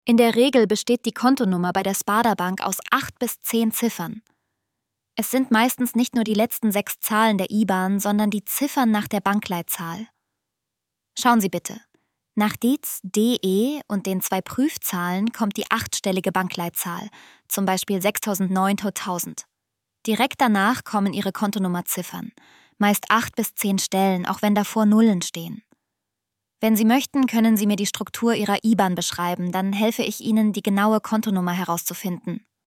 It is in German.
In der Regel besteht die Kontonummer bei der Sparda-Bank aus 8 bis 10 Ziffern. Es sind meistens nicht nur die letzten 6 Zahlen der IBAN, sondern die Ziffern nach der Bankleitzahl. Schauen Sie bitte. Nach Dietz, DE und den 2 Prüfzahlen kommt die 8-stellige Bankleitzahl, zum Beispiel 6009 tot 1000. Direkt danach kommen Ihre Kontonummerziffern, meist 8 bis 10 Stellen, auch wenn davor Nullen stehen. Wenn Sie möchten, können Sie mir die Struktur Ihrer IBAN beschreiben, dann helfe ich Ihnen, die genaue Kontonummer herauszufinden.